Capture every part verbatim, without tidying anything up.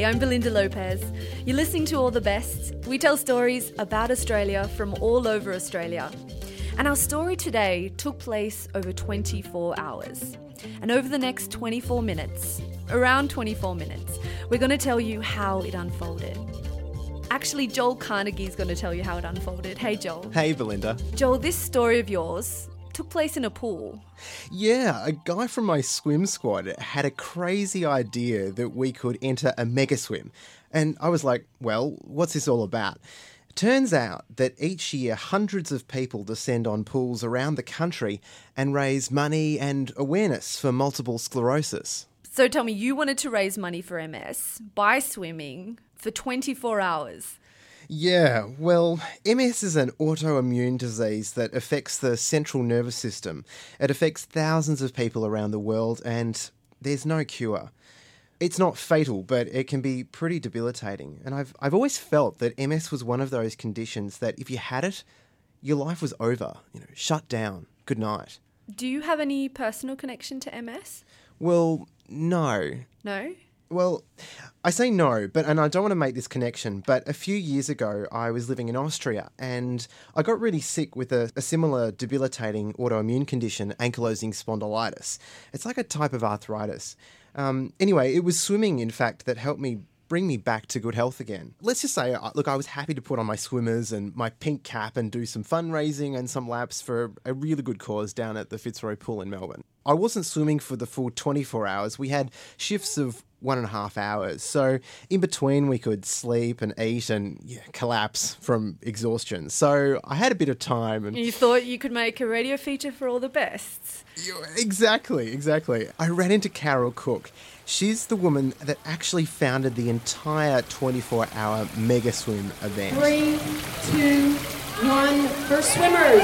Hey, I'm Belinda Lopez. You're listening to All the Best. We tell stories about Australia from all over Australia. And our story today took place over twenty-four hours. And over the next twenty-four minutes, around twenty-four minutes, we're going to tell you how it unfolded. Actually, Joel Carnegie's going to tell you how it unfolded. Hey, Joel. Hey, Belinda. Joel, this story of yours took place in a pool. Yeah, a guy from my swim squad had a crazy idea that we could enter a mega swim. And I was like, well, what's this all about? Turns out that each year hundreds of people descend on pools around the country and raise money and awareness for multiple sclerosis. So tell me, you wanted to raise money for M S by swimming for twenty-four hours. Yeah, well, M S is an autoimmune disease that affects the central nervous system. It affects thousands of people around the world and there's no cure. It's not fatal, but it can be pretty debilitating. And I've I've always felt that M S was one of those conditions that if you had it, your life was over, you know, shut down. Good night. Do you have any personal connection to M S? Well, no. No? Well, I say no, but and I don't want to make this connection, but a few years ago I was living in Austria and I got really sick with a, a similar debilitating autoimmune condition, ankylosing spondylitis. It's like a type of arthritis. Um, anyway, it was swimming, in fact, that helped me bring me back to good health again. Let's just say, look, I was happy to put on my swimmers and my pink cap and do some fundraising and some laps for a really good cause down at the Fitzroy Pool in Melbourne. I wasn't swimming for the full twenty-four hours. We had shifts of one and a half hours. So in between we could sleep and eat and yeah, collapse from exhaustion. So I had a bit of time. And you thought you could make a radio feature for All the Bests? Exactly, exactly. I ran into Carol Cook. She's the woman that actually founded the entire twenty-four hour mega swim event. Three, two, one, first swimmers.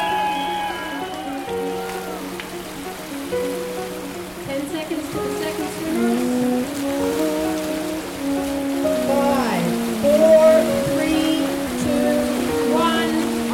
Ten seconds to the second swimmer. Five, four, three, two, one,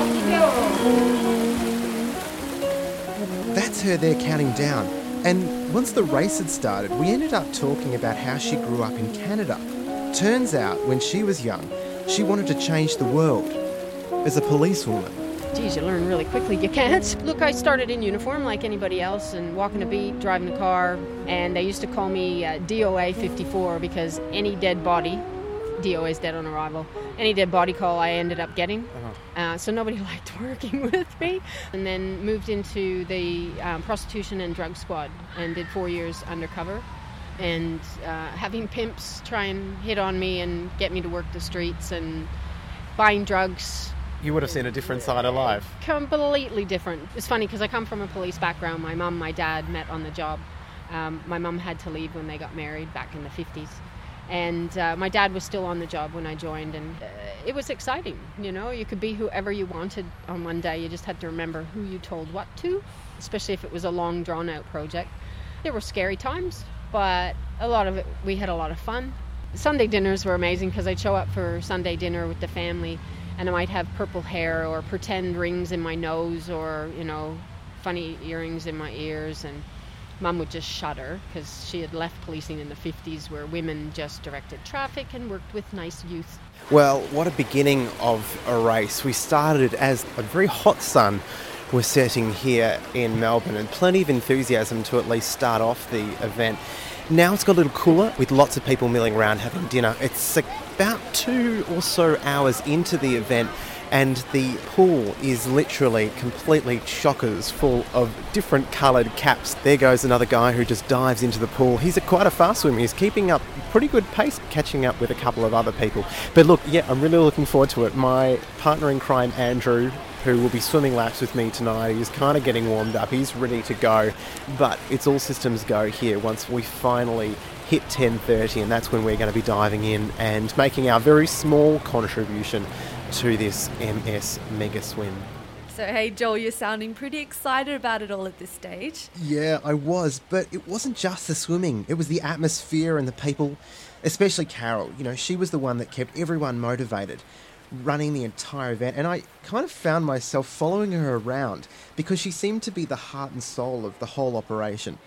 off you go. That's her there counting down. And once the race had started, we ended up talking about how she grew up in Canada. Turns out, when she was young, she wanted to change the world as a policewoman. Geez, you learn really quickly. You can't. Look, I started in uniform like anybody else and walking a beat, driving a car, and they used to call me uh, D O A fifty-four because any dead body, D O A is dead on arrival, any dead body call I ended up getting. Uh-huh. Uh, so nobody liked working with me. And then moved into the um, prostitution and drug squad and did four years undercover. And uh, having pimps try and hit on me and get me to work the streets and buying drugs. You would have seen a different side of life. Completely different. It's funny because I come from a police background. My mum, my dad met on the job. Um, my mum had to leave when they got married back in the fifties. And uh, my dad was still on the job when I joined, and uh, it was exciting. You know, you could be whoever you wanted on one day. You just had to remember who you told what to, especially if it was a long, drawn-out project. There were scary times, but a lot of it, we had a lot of fun. Sunday dinners were amazing because I'd show up for Sunday dinner with the family, and I might have purple hair or pretend rings in my nose or, you know, funny earrings in my ears, and Mum would just shudder because she had left policing in the fifties where women just directed traffic and worked with nice youth. Well, what a beginning of a race. We started as a very hot sun was setting here in Melbourne and plenty of enthusiasm to at least start off the event. Now it's got a little cooler with lots of people milling around having dinner. It's about two or so hours into the event and the pool is literally completely chockers full of different coloured caps. There goes another guy who just dives into the pool. He's a quite a fast swimmer. He's keeping up pretty good pace, catching up with a couple of other people. But look, yeah, I'm really looking forward to it. My partner in crime, Andrew, who will be swimming laps with me tonight, he's kind of getting warmed up. He's ready to go. But it's all systems go here once we finally hit ten thirty, and that's when we're going to be diving in and making our very small contribution to this M S Mega Swim. So, hey, Joel, you're sounding pretty excited about it all at this stage. Yeah, I was, but it wasn't just the swimming. It was the atmosphere and the people, especially Carol. You know, she was the one that kept everyone motivated, running the entire event, and I kind of found myself following her around because she seemed to be the heart and soul of the whole operation.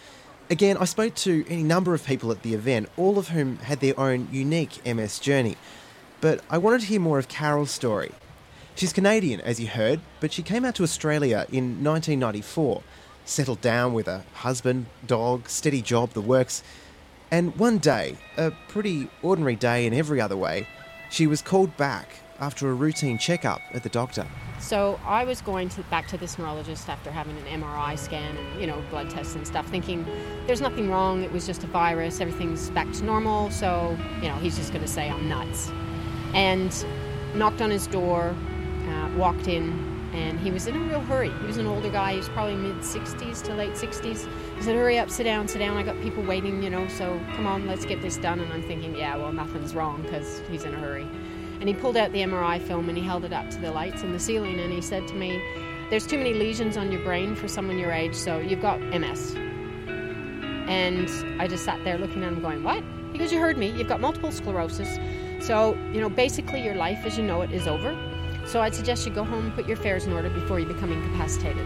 Again, I spoke to any number of people at the event, all of whom had their own unique M S journey. But I wanted to hear more of Carol's story. She's Canadian, as you heard, but she came out to Australia in nineteen ninety-four, settled down with a husband, dog, steady job, the works. And one day, a pretty ordinary day in every other way, she was called back after a routine checkup at the doctor. So I was going to back to this neurologist after having an M R I scan and, you know, blood tests and stuff, thinking there's nothing wrong, it was just a virus, everything's back to normal, so, you know, he's just going to say I'm nuts. And knocked on his door, uh, walked in, and he was in a real hurry. He was an older guy, he was probably mid-sixties to late sixties. He said, hurry up, sit down, sit down, I got people waiting, you know, so come on, let's get this done. And I'm thinking, yeah, well, nothing's wrong because he's in a hurry. And he pulled out the M R I film and he held it up to the lights in the ceiling and he said to me, there's too many lesions on your brain for someone your age, so you've got M S. And I just sat there looking at him going, what? He goes, you heard me, you've got multiple sclerosis. So, you know, basically your life as you know it is over. So I'd suggest you go home and put your affairs in order before you become incapacitated.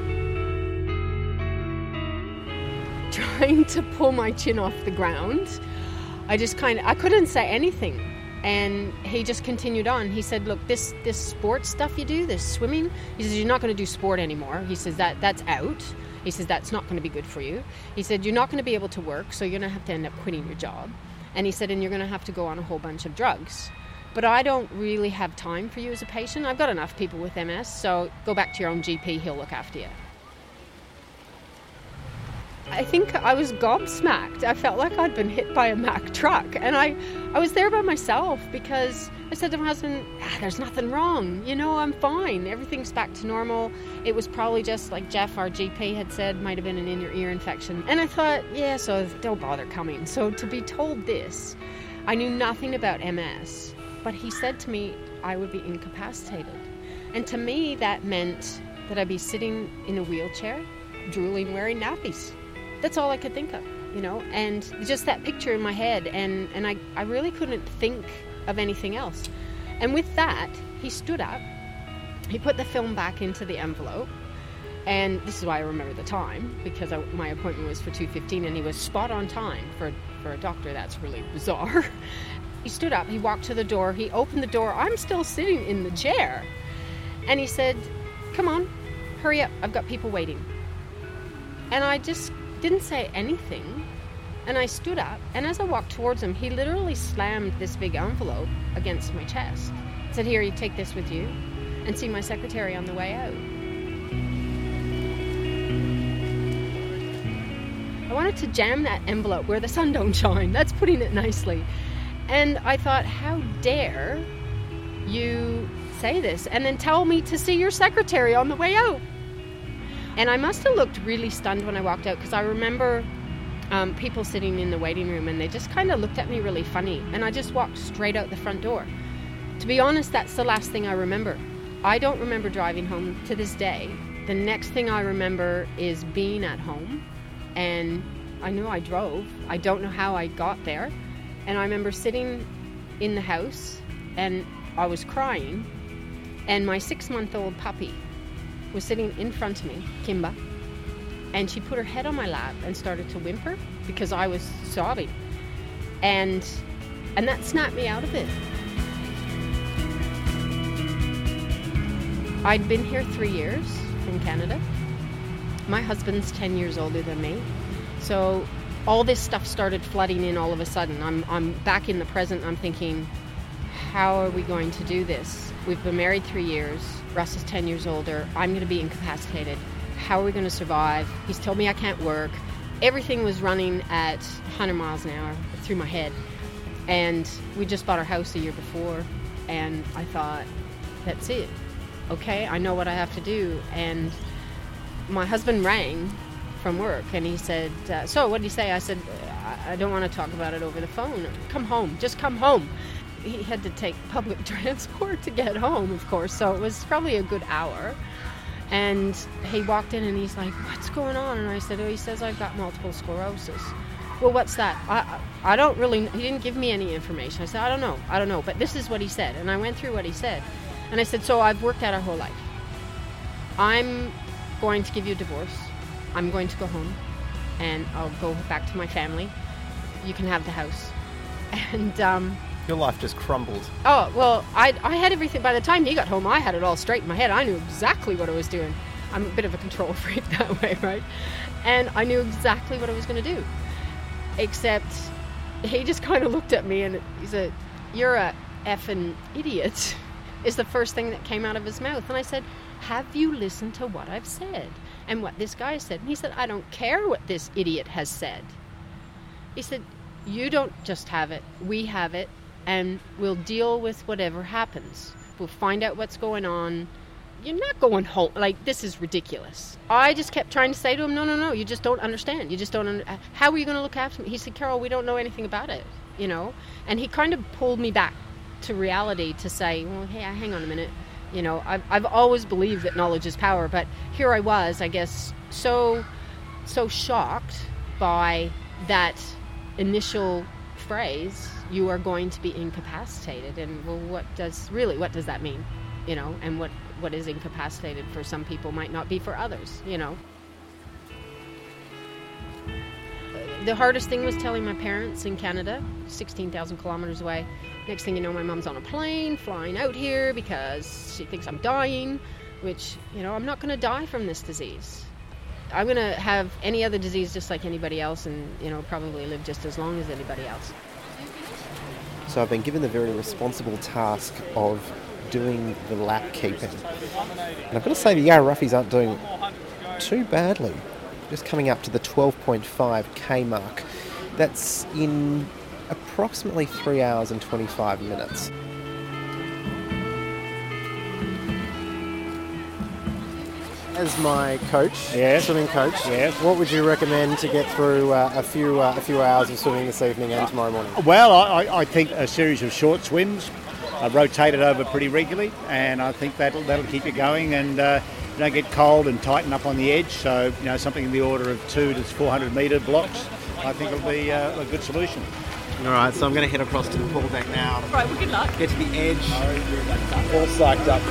Trying to pull my chin off the ground, I just kind of, I couldn't say anything. And he just continued on. He said, look, this this sports stuff you do, this swimming, he says, you're not going to do sport anymore. He says, that that's out. He says, that's not going to be good for you. He said, you're not going to be able to work, so you're going to have to end up quitting your job. And he said, and you're going to have to go on a whole bunch of drugs. But I don't really have time for you as a patient. I've got enough people with M S, so go back to your own G P, he'll look after you. I think I was gobsmacked. I felt like I'd been hit by a Mack truck. And I, I was there by myself because I said to my husband, ah, there's nothing wrong. You know, I'm fine. Everything's back to normal. It was probably just like Jeff, our G P, had said, might have been an in-your-ear infection. And I thought, yeah, so don't bother coming. So to be told this, I knew nothing about M S. But he said to me, I would be incapacitated. And to me, that meant that I'd be sitting in a wheelchair, drooling, wearing nappies. That's all I could think of, you know, and just that picture in my head, and, and I, I really couldn't think of anything else. And with that, he stood up, he put the film back into the envelope, and this is why I remember the time, because I, my appointment was for two fifteen, and he was spot on time for, for a doctor. That's really bizarre. He stood up, he walked to the door, he opened the door, I'm still sitting in the chair, and he said, come on, hurry up, I've got people waiting. And I just didn't say anything, and I stood up, and as I walked towards him, he literally slammed this big envelope against my chest. He said, here, you take this with you and see my secretary on the way out. I wanted to jam that envelope where the sun don't shine. That's putting it nicely. And I thought, how dare you say this and then tell me to see your secretary on the way out? And I must have looked really stunned when I walked out, because I remember um, people sitting in the waiting room and they just kind of looked at me really funny. And I just walked straight out the front door. To be honest, that's the last thing I remember. I don't remember driving home to this day. The next thing I remember is being at home, and I knew I drove. I don't know how I got there. And I remember sitting in the house and I was crying, and my six-month-old puppy was sitting in front of me, Kimba, and she put her head on my lap and started to whimper because I was sobbing. And and that snapped me out of it. I'd been here three years in Canada. My husband's ten years older than me. So all this stuff started flooding in all of a sudden. I'm I'm back in the present. I'm thinking, how are we going to do this? We've been married three years. Russ is ten years older. I'm going to be incapacitated. How are we going to survive? He's told me I can't work. Everything was running at one hundred miles an hour through my head. And we just bought our house a year before. And I thought, that's it. Okay, I know what I have to do. And my husband rang from work and he said, uh, so what did he say? I said, I don't want to talk about it over the phone. Come home. Just come home. He had to take public transport to get home, of course, so it was probably a good hour. And he walked in and he's like, what's going on? And I said, oh, he says I've got multiple sclerosis. Well, what's that? I I don't really, he didn't give me any information. I said, I don't know, I don't know, but this is what he said. And I went through what he said. And I said, so I've worked out our whole life. I'm going to give you a divorce. I'm going to go home. and I'll go back to my family. You can have the house. And um, your life just crumbled. Oh, well, I, I had everything. By the time he got home, I had it all straight in my head. I knew exactly what I was doing. I'm a bit of a control freak that way, right? And I knew exactly what I was going to do. Except he just kind of looked at me and he said, "You're a effing idiot," is the first thing that came out of his mouth. And I said, "Have you listened to what I've said and what this guy said?" And he said, "I don't care what this idiot has said." He said, "You don't just have it. We have it, and we'll deal with whatever happens. We'll find out what's going on. You're not going home. Like, this is ridiculous." I just kept trying to say to him, no, no, no, you just don't understand. You just don't under- How are you going to look after me? He said, "Carol, we don't know anything about it," you know? And he kind of pulled me back to reality to say, well, hey, hang on a minute. You know, I've, I've always believed that knowledge is power, but here I was, I guess, so, so shocked by that initial phrase, "You are going to be incapacitated." And well, what does really, what does that mean? You know, and what, what is incapacitated for some people might not be for others, you know. The hardest thing was telling my parents in Canada, sixteen thousand kilometers away. Next thing you know, my mom's on a plane flying out here because she thinks I'm dying, which, you know, I'm not going to die from this disease. I'm going to have any other disease just like anybody else and, you know, probably live just as long as anybody else. So I've been given the very responsible task of doing the lap keeping. And I've got to say the Yarra Roughies aren't doing too badly. Just coming up to the twelve point five K mark. That's in approximately three hours and twenty-five minutes. As my coach, yes. swimming coach, yes. what would you recommend to get through uh, a few uh, a few hours of swimming this evening and tomorrow morning? Well, I, I think a series of short swims, uh, rotated over pretty regularly, and I think that'll that'll keep you going and uh, you don't get cold and tighten up on the edge. So, you know, something in the order of two to four hundred metre blocks, I think will be uh, a good solution. All right, so I'm going to head across to the pool deck now. Right, well, good luck. Get to the edge, all psyched up.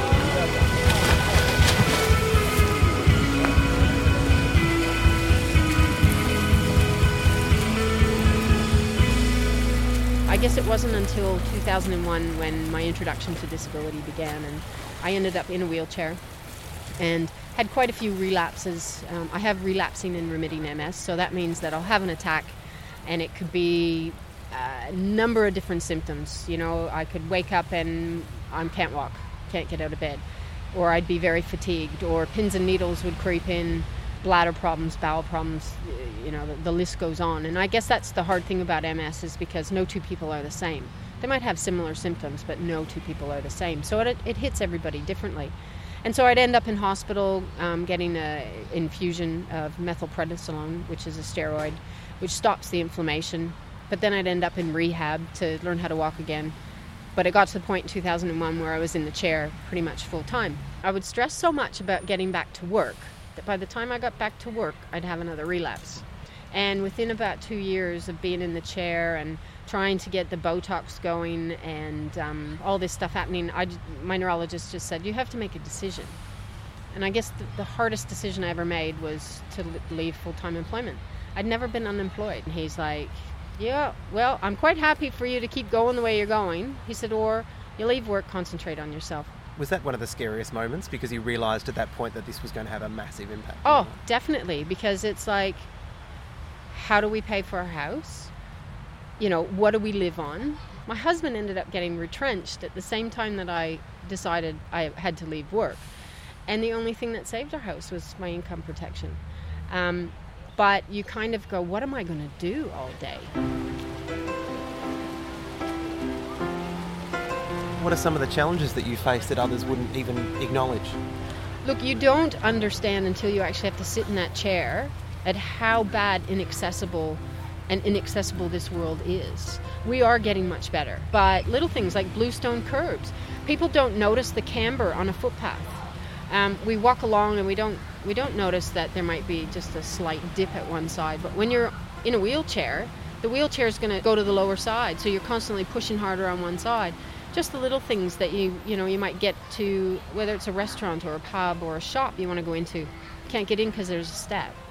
I guess it wasn't until two thousand one when my introduction to disability began, and I ended up in a wheelchair and had quite a few relapses. Um, I have relapsing and remitting M S, so that means that I'll have an attack and it could be a number of different symptoms. You know, I could wake up and I can't walk, can't get out of bed, or I'd be very fatigued, or pins and needles would creep in, bladder problems, bowel problems, you know, the, the list goes on. And I guess that's the hard thing about M S, is because no two people are the same. They might have similar symptoms, but no two people are the same. So it, it hits everybody differently. And so I'd end up in hospital um, getting an infusion of methylprednisolone, which is a steroid, which stops the inflammation. But then I'd end up in rehab to learn how to walk again. But it got to the point in two thousand one where I was in the chair pretty much full time. I would stress so much about getting back to work that by the time I got back to work, I'd have another relapse. And within about two years of being in the chair and trying to get the Botox going and um, all this stuff happening, I, my neurologist just said, you have to make a decision. And I guess the, the hardest decision I ever made was to leave full-time employment. I'd never been unemployed. And he's like, yeah, well, I'm quite happy for you to keep going the way you're going. He said, or you leave work, concentrate on yourself. Was that one of the scariest moments because you realised at that point that this was going to have a massive impact? Oh, definitely, because it's like, how do we pay for our house? You know, what do we live on? My husband ended up getting retrenched at the same time that I decided I had to leave work. And the only thing that saved our house was my income protection. Um, but you kind of go, what am I going to do all day? What are some of the challenges that you face that others wouldn't even acknowledge? Look, you don't understand until you actually have to sit in that chair at how bad, inaccessible, and inaccessible this world is. We are getting much better, but little things like bluestone curbs. People don't notice the camber on a footpath. Um, we walk along and we don't we don't notice that there might be just a slight dip at one side. But when you're in a wheelchair, the wheelchair is going to go to the lower side, so you're constantly pushing harder on one side. Just the little things that you you know you might get to, whether it's a restaurant or a pub or a shop you want to go into, can't get in because there's a step.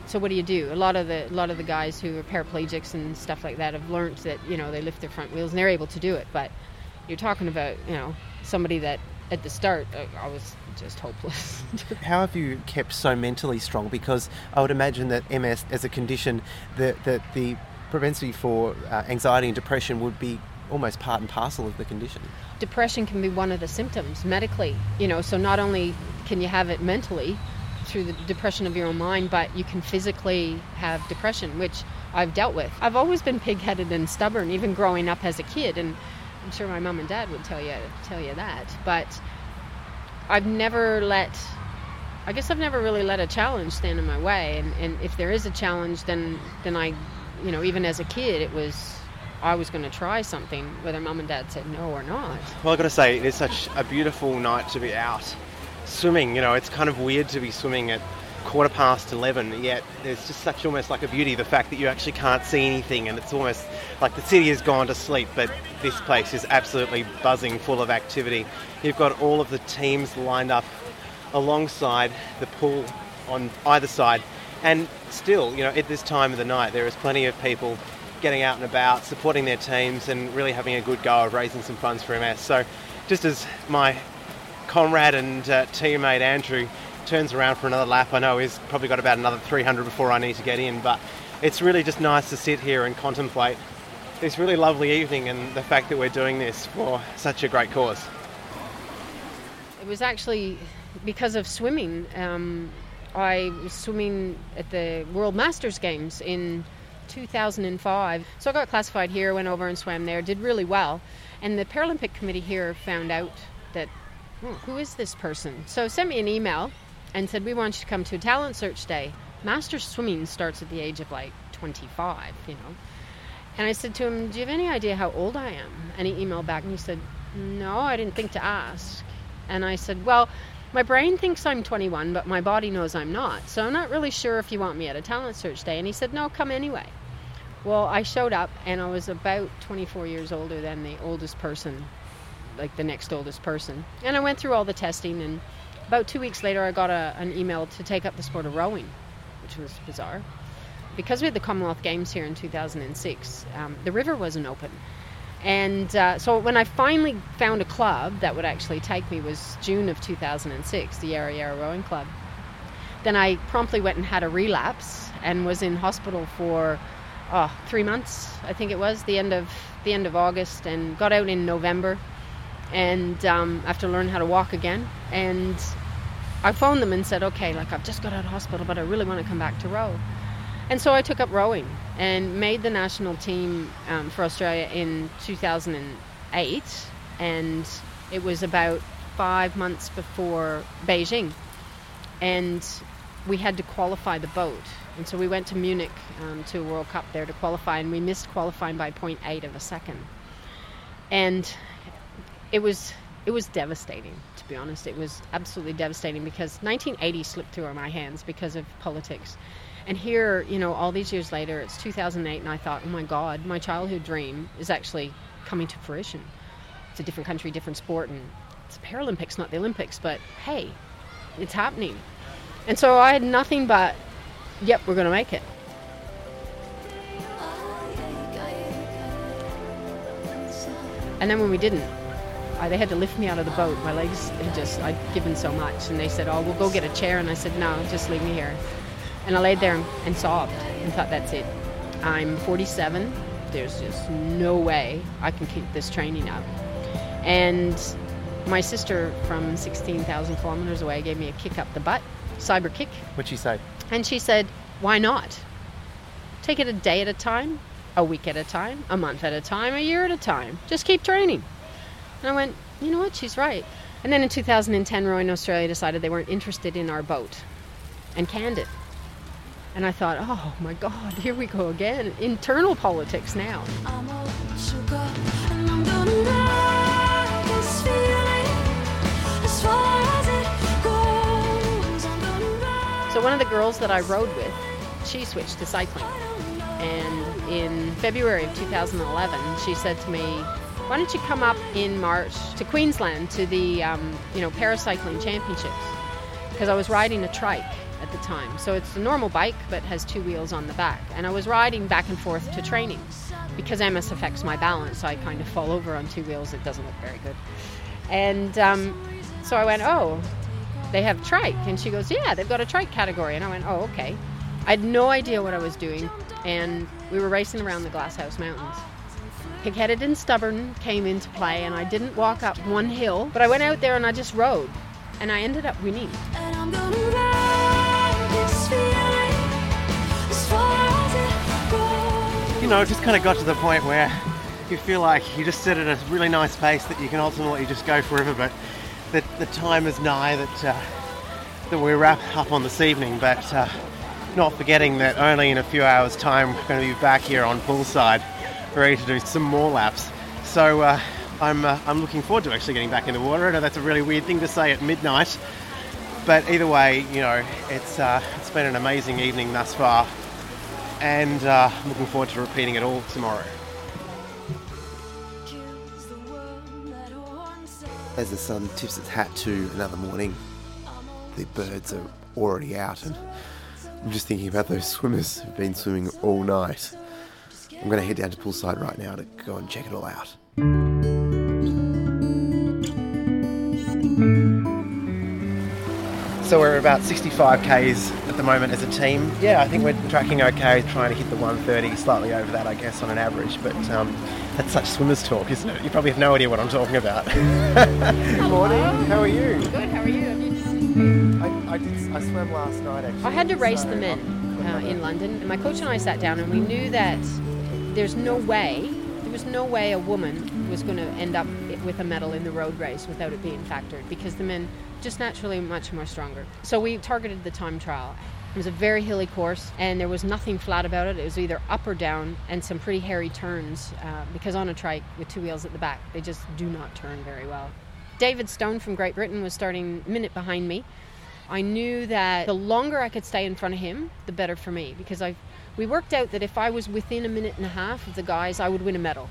So what do you do? A lot of the a lot of the guys who are paraplegics and stuff like that have learned that, you know, they lift their front wheels and they're able to do it. But you're talking about, you know, somebody that at the start I was just hopeless. How have you kept so mentally strong? Because I would imagine that M S as a condition, that that the propensity for uh, anxiety and depression would be almost part and parcel of the condition. Depression can be one of the symptoms medically, you know, so not only can you have it mentally through the depression of your own mind, but you can physically have depression, which I've dealt with. I've always been pig-headed and stubborn, even growing up as a kid, and I'm sure my mum and dad would tell you tell you that. But I've never let, I guess I've never really let a challenge stand in my way. And, and if there is a challenge, then then I, you know, even as a kid, it was, I was going to try something, whether mum and dad said no or not. Well, I've got to say, it is such a beautiful night to be out swimming. You know, it's kind of weird to be swimming at quarter past eleven, yet there's just such almost like a beauty, the fact that you actually can't see anything, and it's almost like the city has gone to sleep, but this place is absolutely buzzing, full of activity. You've got all of the teams lined up alongside the pool on either side, and still, you know, at this time of the night, there is plenty of people getting out and about, supporting their teams and really having a good go of raising some funds for M S. So just as my comrade and uh, teammate Andrew turns around for another lap, I know he's probably got about another three hundred before I need to get in, but it's really just nice to sit here and contemplate this really lovely evening and the fact that we're doing this for such a great cause. It was actually because of swimming. Um, I was swimming at the World Masters Games in two thousand five. So I got classified here, went over and swam there, did really well. And the Paralympic Committee here found out that, oh, who is this person? So sent me an email and said, we want you to come to a talent search day. Masters swimming starts at the age of like twenty-five, you know. And I said to him, do you have any idea how old I am? And he emailed back and he said, no, I didn't think to ask. And I said, well, my brain thinks I'm twenty-one, but my body knows I'm not. So I'm not really sure if you want me at a talent search day. And he said, no, come anyway. Well, I showed up and I was about twenty-four years older than the oldest person, like the next oldest person. And I went through all the testing, and about two weeks later I got a, an email to take up the sport of rowing, which was bizarre. Because we had the Commonwealth Games here in two thousand six, um, the river wasn't open. And uh, so when I finally found a club that would actually take me was June of two thousand six, the Yarra Yarra Rowing Club. Then I promptly went and had a relapse and was in hospital for oh, three months, I think it was, the end of the end of August, and got out in November. And um, I have to learn how to walk again. And I phoned them and said, okay, like I've just got out of hospital, but I really want to come back to row. And so I took up rowing and made the national team um, for Australia in two thousand eight. And it was about five months before Beijing. And we had to qualify the boat. And so we went to Munich um, to a World Cup there to qualify, and we missed qualifying by zero point eight of a second. And it was it was devastating, to be honest. It was absolutely devastating because nineteen eighty slipped through my hands because of politics. And here, you know, all these years later, it's two thousand eight, and I thought, oh my God, my childhood dream is actually coming to fruition. It's a different country, different sport, and it's the Paralympics, not the Olympics, but hey, it's happening. And so I had nothing but, yep, we're going to make it. And then when we didn't, I, they had to lift me out of the boat. My legs had just, I'd given so much. And they said, oh, we'll go get a chair. And I said, no, just leave me here. And I laid there and sobbed and thought, that's it. I'm forty-seven. There's just no way I can keep this training up. And my sister from sixteen thousand kilometers away gave me a kick up the butt, cyber kick. What'd she say? And she said, why not? Take it a day at a time, a week at a time, a month at a time, a year at a time. Just keep training. And I went, you know what, she's right. And then in two thousand ten, Rowing Australia decided they weren't interested in our boat and canned it. And I thought, oh my God, here we go again. Internal politics now. I'm all sugar, and I'm gonna ride this feeling as far as it goes. I'm gonna ride. So one of the girls that I rowed with, she switched to cycling. And in February of two thousand eleven, she said to me, why don't you come up in March to Queensland to the um, you know, paracycling championships? Because I was riding a trike at the time. So it's a normal bike, but has two wheels on the back. And I was riding back and forth to training. Because M S affects my balance, I kind of fall over on two wheels. It doesn't look very good. And um, so I went, oh, they have trike. And she goes, yeah, they've got a trike category. And I went, oh, okay. I had no idea what I was doing. And we were racing around the Glasshouse Mountains. Pig-headed and stubborn came into play, and I didn't walk up one hill, but I went out there and I just rode, and I ended up winning. And I'm gonna ride this feeling as far as it goes. You know, it just kind of got to the point where you feel like you just sit at a really nice pace that you can ultimately just go forever, but the, the time is nigh that, uh, that we wrap up on this evening, but uh, not forgetting that only in a few hours' time we're going to be back here on Poolside, ready to do some more laps. So uh, I'm uh, I'm looking forward to actually getting back in the water. I know that's a really weird thing to say at midnight, but either way, you know, it's uh, it's been an amazing evening thus far, and uh, I'm looking forward to repeating it all tomorrow. As the sun tips its hat to another morning, the birds are already out, and I'm just thinking about those swimmers who've been swimming all night. I'm going to head down to Poolside right now to go and check it all out. So we're about sixty-five kays at the moment as a team. Yeah, I think we're tracking okay, trying to hit the one thirty, slightly over that, I guess, on an average. But um, that's such swimmers talk, isn't it? You probably have no idea what I'm talking about. Good morning. How are you? Good, how are you? Have you just... I, I, did, I swam last night, actually. I had to race so the men uh, in London, and my coach and I sat down, and we knew that there's no way, there was no way a woman was going to end up with a medal in the road race without it being factored, because the men just naturally much more stronger. So we targeted the time trial. It was a very hilly course, and there was nothing flat about it. It was either up or down, and some pretty hairy turns, uh, because on a trike with two wheels at the back, they just do not turn very well. David Stone from Great Britain was starting a minute behind me. I knew that the longer I could stay in front of him, the better for me, because I we worked out that if I was within a minute and a half of the guys, I would win a medal.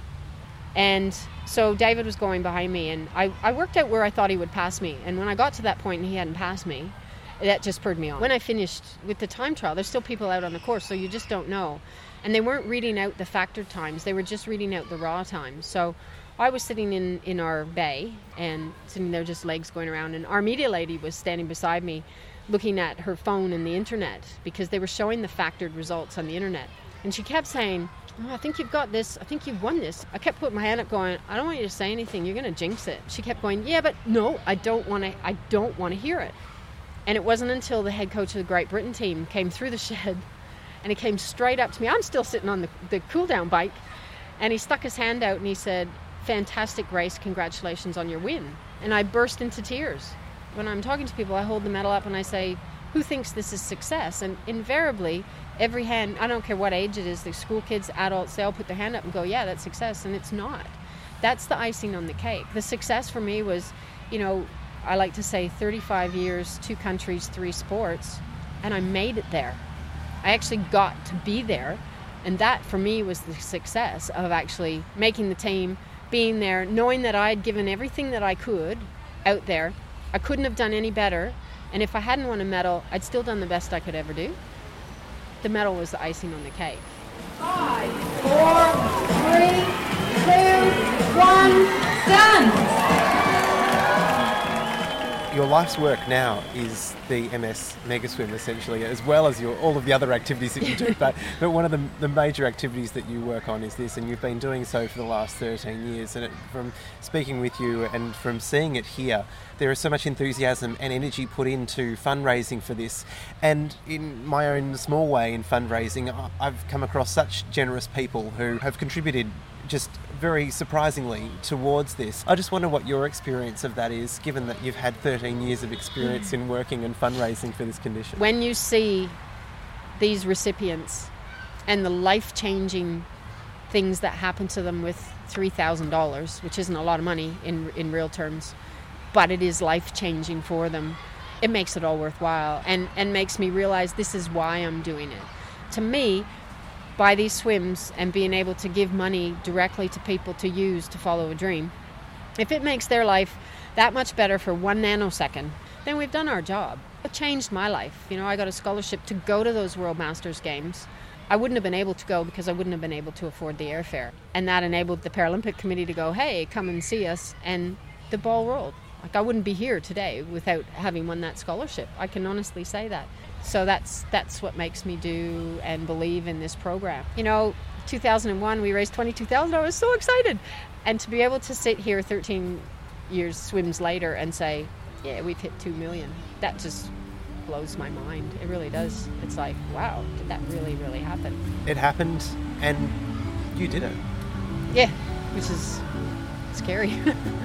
And so David was going behind me, and I, I worked out where I thought he would pass me. And when I got to that point and he hadn't passed me, that just spurred me on. When I finished with the time trial, there's still people out on the course, so you just don't know. And they weren't reading out the factored times, they were just reading out the raw times. So I was sitting in, in our bay and sitting there, just legs going around, and our media lady was standing beside me looking at her phone and the internet, because they were showing the factored results on the internet. And she kept saying, oh, I think you've got this, I think you've won this. I kept putting my hand up going, I don't want you to say anything, you're going to jinx it. She kept going, yeah, but no, I don't want to, I don't want to hear it. And it wasn't until the head coach of the Great Britain team came through the shed, and he came straight up to me. I'm still sitting on the, the cool-down bike, and he stuck his hand out and he said, fantastic race, congratulations on your win. And I burst into tears. When I'm talking to people, I hold the medal up and I say, who thinks this is success? And invariably, every hand, I don't care what age it is, the school kids, adults, they all put their hand up and go, yeah, that's success. And it's not. That's the icing on the cake. The success for me was, you know, I like to say thirty-five years, two countries, three sports, and I made it there. I actually got to be there. And that, for me, was the success of actually making the team, being there, knowing that I had given everything that I could out there. I couldn't have done any better, and if I hadn't won a medal, I'd still done the best I could ever do. The medal was the icing on the cake. Five, four, three, two, one, done! Your life's work now is the M S Mega Swim, essentially, as well as your all of the other activities that you do. but but one of the, the major activities that you work on is this, and you've been doing so for the last thirteen years. And it, from speaking with you and from seeing it here, there is so much enthusiasm and energy put into fundraising for this. And in my own small way in fundraising, I've come across such generous people who have contributed just very surprisingly towards this. I just wonder what your experience of that is, given that you've had thirteen years of experience in working and fundraising for this condition. When you see these recipients and the life-changing things that happen to them with three thousand dollars, which isn't a lot of money in in real terms, but it is life-changing for them, it makes it all worthwhile, and, and makes me realize this is why I'm doing it. To me, by these swims and being able to give money directly to people to use to follow a dream, if it makes their life that much better for one nanosecond, then we've done our job. It changed my life. You know, I got a scholarship to go to those World Masters Games. I wouldn't have been able to go because I wouldn't have been able to afford the airfare. And that enabled the Paralympic Committee to go, hey, come and see us. And the ball rolled. Like, I wouldn't be here today without having won that scholarship. I can honestly say that. So that's that's what makes me do and believe in this program. You know, two thousand one, we raised twenty-two thousand dollars. I was so excited. And to be able to sit here thirteen years swims later and say, yeah, we've hit two million, that just blows my mind. It really does. It's like, wow, did that really, really happen? It happened, and you did it. Yeah, which is scary.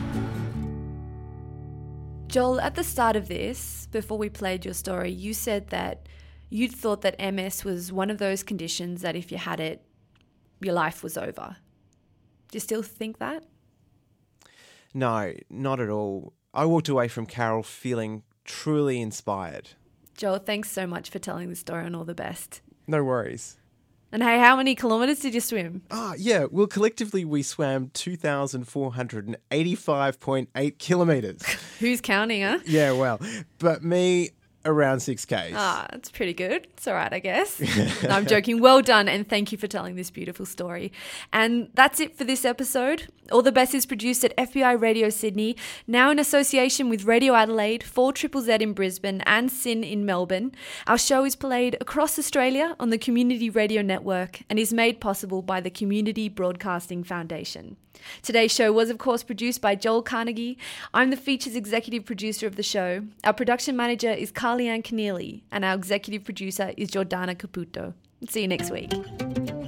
Joel, at the start of this, before we played your story, you said that you'd thought that M S was one of those conditions that if you had it, your life was over. Do you still think that? No, not at all. I walked away from Carol feeling truly inspired. Joel, thanks so much for telling the story, and all the best. No worries. And hey, how many kilometres did you swim? Ah, yeah. Well, collectively we swam two thousand four hundred eighty-five point eight kilometres. Who's counting, huh? Yeah, well, but me, around six Ks. Ah, that's pretty good. It's all right, I guess. No, I'm joking. Well done, and thank you for telling this beautiful story. And that's it for this episode. All the Best is produced at F B I Radio Sydney, now in association with Radio Adelaide, four Z Z Z in Brisbane, and S Y N in Melbourne. Our show is played across Australia on the Community Radio Network and is made possible by the Community Broadcasting Foundation. Today's show was, of course, produced by Joel Carnegie. I'm the features executive producer of the show. Our production manager is Carly Ann Keneally, and our executive producer is Jordana Caputo. See you next week.